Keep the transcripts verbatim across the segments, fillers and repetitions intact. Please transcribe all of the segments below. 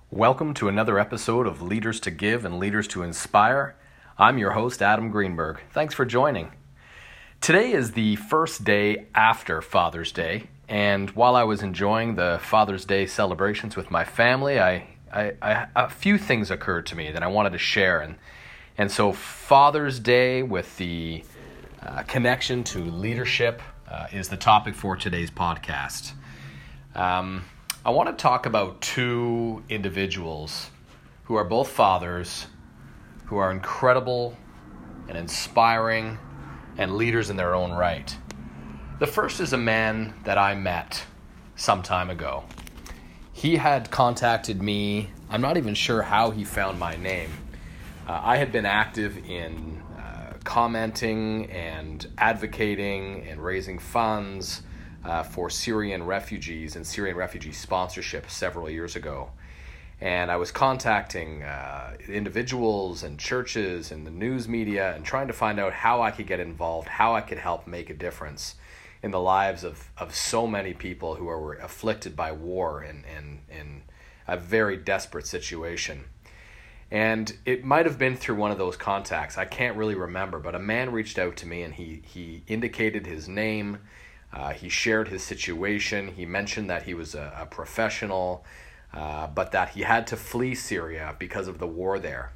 Welcome to another episode of Leaders to Give and Leaders to Inspire. I'm your host, Adam Greenberg. Thanks for joining. Today is the first day after Father's Day, and while I was enjoying the Father's Day celebrations with my family, I, I, I a few things occurred to me that I wanted to share. And, and so Father's Day with the uh, connection to leadership uh, is the topic for today's podcast. Um, I want to talk about two individuals who are both fathers, who are incredible and inspiring and leaders in their own right. The first is a man that I met some time ago. He had contacted me. I'm not even sure how he found my name. Uh, I had been active in uh, commenting and advocating and raising funds Uh, for Syrian refugees and Syrian refugee sponsorship several years ago. And I was contacting uh, individuals and churches and the news media and trying to find out how I could get involved, how I could help make a difference in the lives of, of so many people who are afflicted by war and in, in, in a very desperate situation. And it might have been through one of those contacts. I can't really remember, but a man reached out to me and he, he indicated his name. Uh, he shared his situation. He mentioned that he was a, a professional, uh, but that he had to flee Syria because of the war there.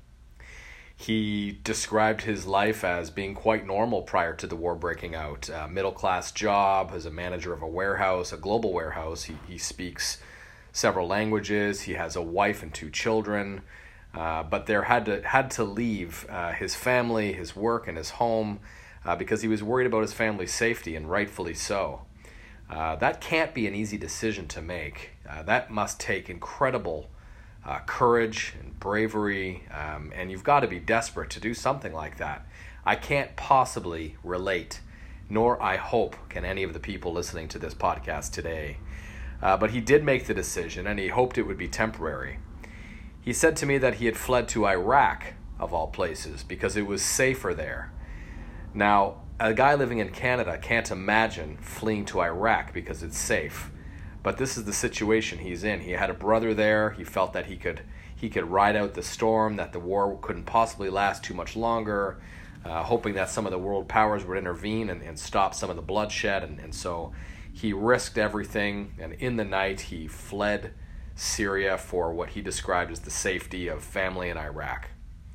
He described his life as being quite normal prior to the war breaking out. A middle-class job as a manager of a warehouse, a global warehouse. He, he speaks several languages. He has a wife and two children, uh, but there had to had to leave uh, his family, his work, and his home, Uh, because he was worried about his family's safety, and rightfully so. Uh, that can't be an easy decision to make. Uh, that must take incredible uh, courage and bravery, um, and you've got to be desperate to do something like that. I can't possibly relate, nor I hope can any of the people listening to this podcast today. Uh, but he did make the decision, and he hoped it would be temporary. He said to me that he had fled to Iraq, of all places, because it was safer there. Now, a guy living in Canada can't imagine fleeing to Iraq because it's safe. But this is the situation he's in. He had a brother there. He felt that he could he could ride out the storm, that the war couldn't possibly last too much longer, uh, hoping that some of the world powers would intervene and, and stop some of the bloodshed. And, and so he risked everything, and in the night he fled Syria for what he described as the safety of family in Iraq.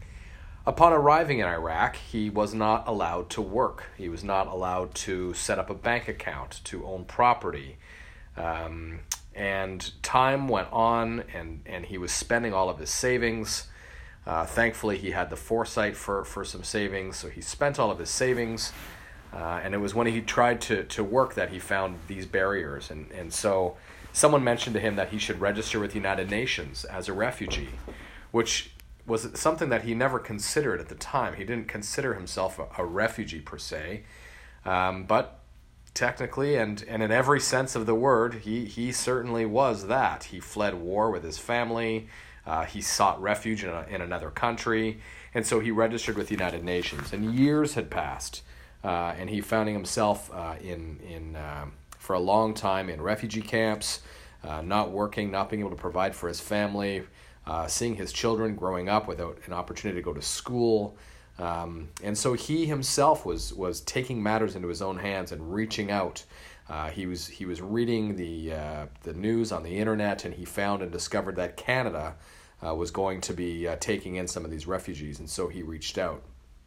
Upon arriving in Iraq, he was not allowed to work. He was not allowed to set up a bank account, to own property. Um, and time went on, and, and he was spending all of his savings. Uh, thankfully, he had the foresight for, for some savings, so he spent all of his savings. Uh, and it was when he tried to, to work that he found these barriers. And, and so someone mentioned to him that he should register with the United Nations as a refugee, which was something that he never considered at the time. He didn't consider himself a, a refugee per se, um, but technically and, and in every sense of the word, he, he certainly was that. He fled war with his family. Uh, he sought refuge in, a, in another country, and so he registered with the United Nations. And years had passed, uh, and he found himself uh, in in um, for a long time in refugee camps, uh, not working, not being able to provide for his family. Uh, seeing his children growing up without an opportunity to go to school. Um, and so he himself was was taking matters into his own hands and reaching out. Uh, he was he was reading the uh, the news on the internet, and he found and discovered that Canada uh, was going to be uh, taking in some of these refugees, and so he reached out.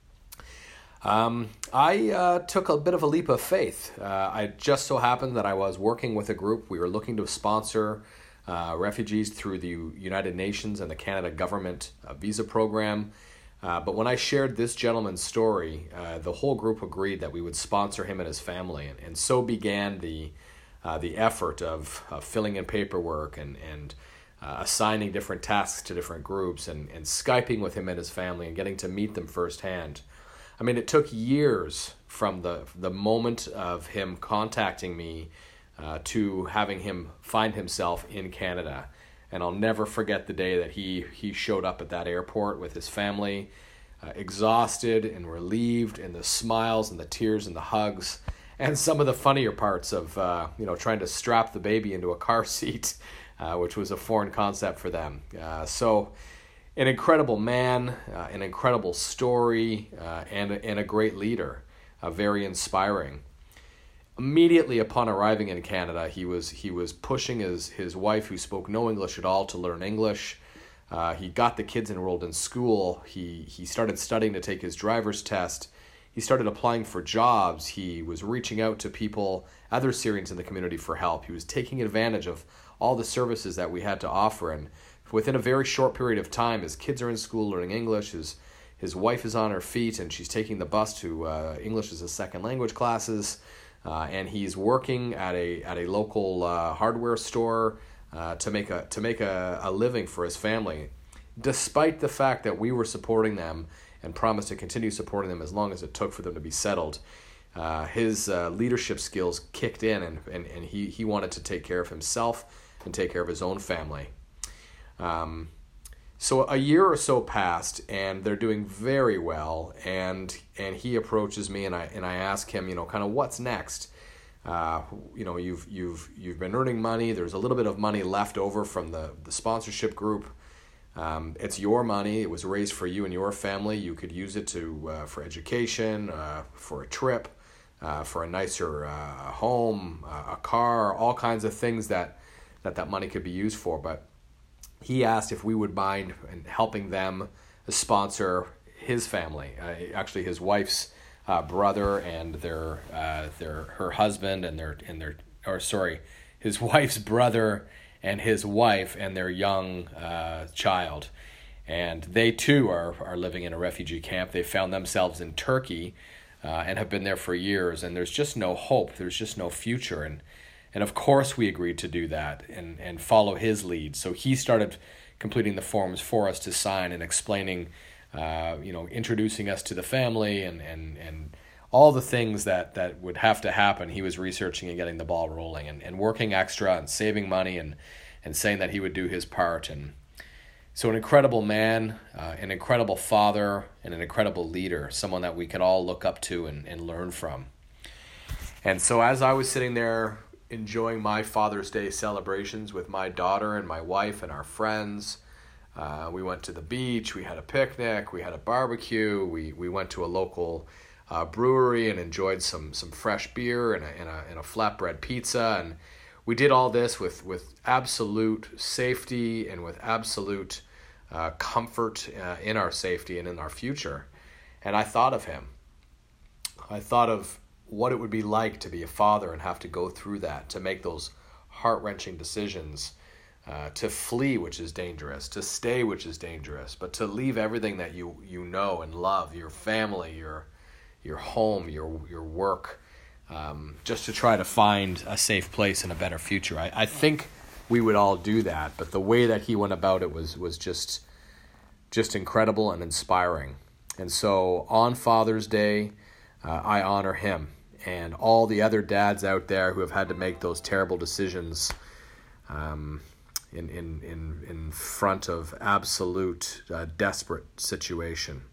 Um, I uh, took a bit of a leap of faith. Uh, I just so happened that I was working with a group. We were looking to sponsor Uh, refugees through the United Nations and the Canada government uh, visa program. Uh, but when I shared this gentleman's story, uh, the whole group agreed that we would sponsor him and his family. And, and so began the uh, the effort of uh, filling in paperwork and, and uh, assigning different tasks to different groups and, and Skyping with him and his family and getting to meet them firsthand. I mean, it took years from the the moment of him contacting me Uh, to having him find himself in Canada. And I'll never forget the day that he, he showed up at that airport with his family, uh, exhausted and relieved, and the smiles and the tears and the hugs, and some of the funnier parts of uh, you know trying to strap the baby into a car seat uh, which was a foreign concept for them. Uh, so an incredible man, uh, an incredible story, uh, and, and a great leader, uh, very inspiring. Immediately upon arriving in Canada, he was he was pushing his, his wife, who spoke no English at all, to learn English. Uh, he got the kids enrolled in school. He he started studying to take his driver's test. He started applying for jobs. He was reaching out to people, other Syrians in the community, for help. He was taking advantage of all the services that we had to offer. And within a very short period of time, his kids are in school learning English. His his wife is on her feet, and she's taking the bus to uh, English as a second language classes. Uh, and he's working at a at a local uh, hardware store uh, to make a to make a, a living for his family, despite the fact that we were supporting them and promised to continue supporting them as long as it took for them to be settled. Uh, his uh, leadership skills kicked in, and, and, and he, he wanted to take care of himself and take care of his own family. Um, so a year or so passed, and they're doing very well, and and he approaches me, and I and I ask him, you know, kind of what's next. Uh, you know, you've you've you've been earning money. There's a little bit of money left over from the, the sponsorship group. Um, it's your money. It was raised for you and your family. You could use it to uh, for education, uh, for a trip, uh, for a nicer uh, home, uh, a car, all kinds of things that, that that money could be used for. But he asked if we would mind in helping them sponsor his family, uh, actually his wife's uh, brother and their uh, their her husband and their and their or sorry, his wife's brother and his wife and their young uh, child. And they too are, are living in a refugee camp. They found themselves in Turkey uh, and have been there for years, and there's just no hope. There's just no future. And and of course we agreed to do that and, and follow his lead. So he started completing the forms for us to sign and explaining, uh, you know, introducing us to the family and, and, and all the things that, that would have to happen. He was researching and getting the ball rolling and, and working extra and saving money and, and saying that he would do his part. And so an incredible man, uh, an incredible father, and an incredible leader, someone that we can all look up to and, and learn from. And so as I was sitting there enjoying my Father's Day celebrations with my daughter and my wife and our friends, uh, we went to the beach, we had a picnic, we had a barbecue, we, we went to a local Uh, brewery and enjoyed some some fresh beer and a, and a and a flatbread pizza, and we did all this with with absolute safety and with absolute uh, comfort uh, in our safety and in our future. And I thought of him. I thought of what it would be like to be a father and have to go through that, to make those heart-wrenching decisions, uh, to flee, which is dangerous, to stay, which is dangerous, but to leave everything that you you know and love, your family, your your home, your your work, um, just to try to find a safe place and a better future. I, I think we would all do that, but the way that he went about it was was just just incredible and inspiring. And so on Father's Day, uh, I honor him and all the other dads out there who have had to make those terrible decisions um, in, in, in, in front of absolute uh, desperate situation.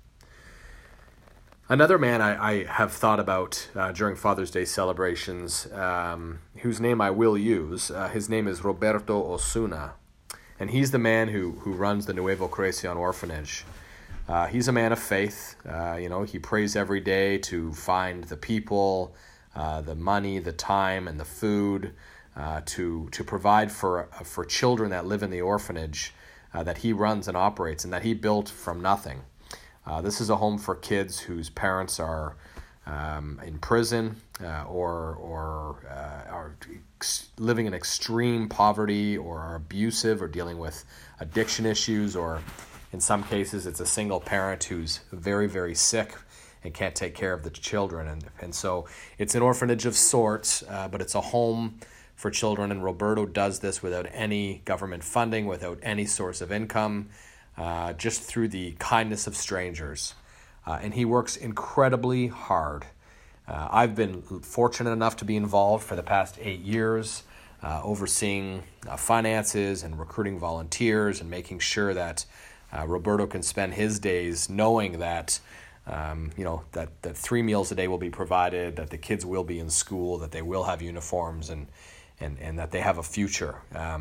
Another man I, I have thought about uh, during Father's Day celebrations, um, whose name I will use, uh, his name is Roberto Osuna, and he's the man who, who runs the Nuevo Creacion orphanage. Uh, he's a man of faith. Uh, you know, he prays every day to find the people, uh, the money, the time, and the food uh, to to provide for for children that live in the orphanage uh, that he runs and operates and that he built from nothing. Uh, this is a home for kids whose parents are um, in prison uh, or or uh, are ex- living in extreme poverty or are abusive or dealing with addiction issues, or in some cases it's a single parent who's very, very sick and can't take care of the children. And, and so it's an orphanage of sorts, uh, but it's a home for children, and Roberto does this without any government funding, without any source of income, Uh, just through the kindness of strangers. Uh, and he works incredibly hard. Uh, I've been fortunate enough to be involved for the past eight years, uh, overseeing uh, finances and recruiting volunteers and making sure that uh, Roberto can spend his days knowing that um, you know that, that three meals a day will be provided, that the kids will be in school, that they will have uniforms, and and, and that they have a future. Um,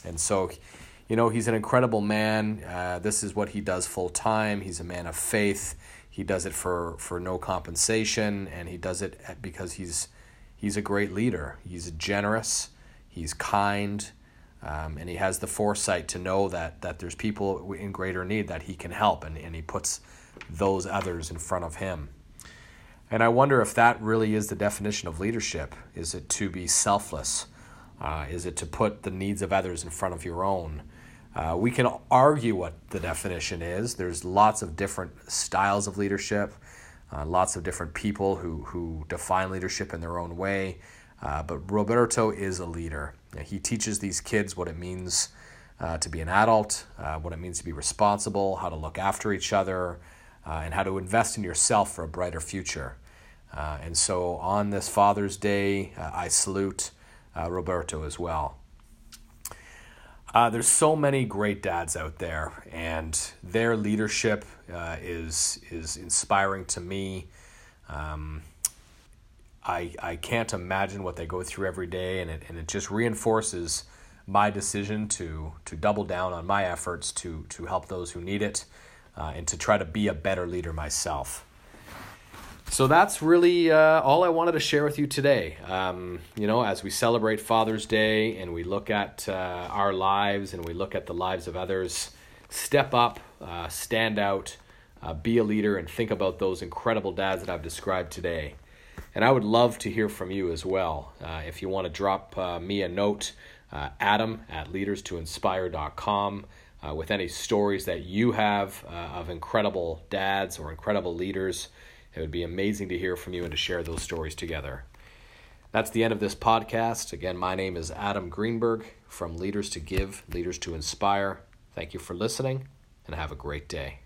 And so, you know, he's an incredible man. Uh, this is what he does full time. He's a man of faith. He does it for, for no compensation, and he does it because he's he's a great leader. He's generous. He's kind. Um, and he has the foresight to know that that there's people in greater need that he can help, and, and he puts those others in front of him. And I wonder if that really is the definition of leadership. Is it to be selfless? Uh, is it to put the needs of others in front of your own? Uh, we can argue what the definition is. There's lots of different styles of leadership, uh, lots of different people who, who define leadership in their own way. Uh, but Roberto is a leader. He teaches these kids what it means uh, to be an adult, uh, what it means to be responsible, how to look after each other, uh, and how to invest in yourself for a brighter future. Uh, and so on this Father's Day, uh, I salute uh, Roberto as well. Uh, there's so many great dads out there, and their leadership uh, is is inspiring to me. Um, I I can't imagine what they go through every day, and it and it just reinforces my decision to to double down on my efforts to to help those who need it, uh, and to try to be a better leader myself. So that's really uh, all I wanted to share with you today. Um, you know, as we celebrate Father's Day and we look at uh, our lives and we look at the lives of others, step up, uh, stand out, uh, be a leader, and think about those incredible dads that I've described today. And I would love to hear from you as well. Uh, if you want to drop uh, me a note, uh, Adam at leaders to inspire dot com, uh, with any stories that you have uh, of incredible dads or incredible leaders. It would be amazing to hear from you and to share those stories together. That's the end of this podcast. Again, my name is Adam Greenberg from Leaders to Give, Leaders to Inspire. Thank you for listening, and have a great day.